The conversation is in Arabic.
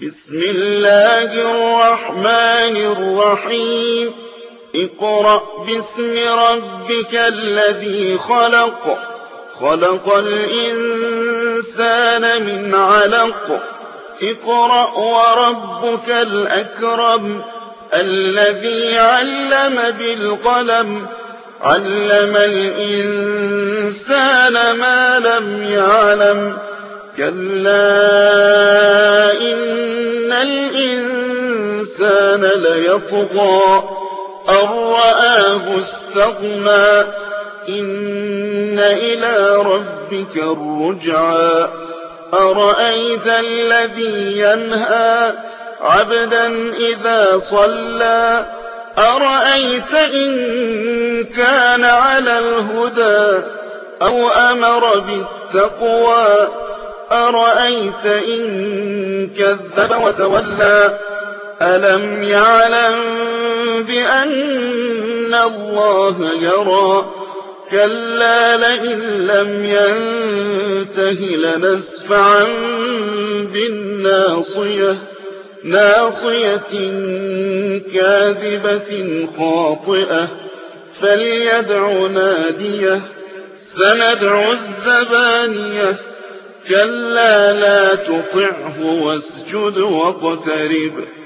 بسم الله الرحمن الرحيم اقرأ باسم ربك الذي خلق خلق الإنسان من علق اقرأ وربك الأكرم الذي علم بالقلم علم الإنسان ما لم يعلم كلا إن الإنسان ليطغى أن رآه استغنى إن إلى ربك الرجعى أرأيت الذي ينهى عبدا إذا صلى أرأيت إن كان على الهدى أو أمر بالتقوى أرأيت إن كذب وتولى ألم يعلم بأن الله يرى كلا لئن لم ينته لنسفعا بالناصية ناصية كاذبة خاطئة فليدع ناديه سندع الزبانية كلا لا تطعه واسجد واقترب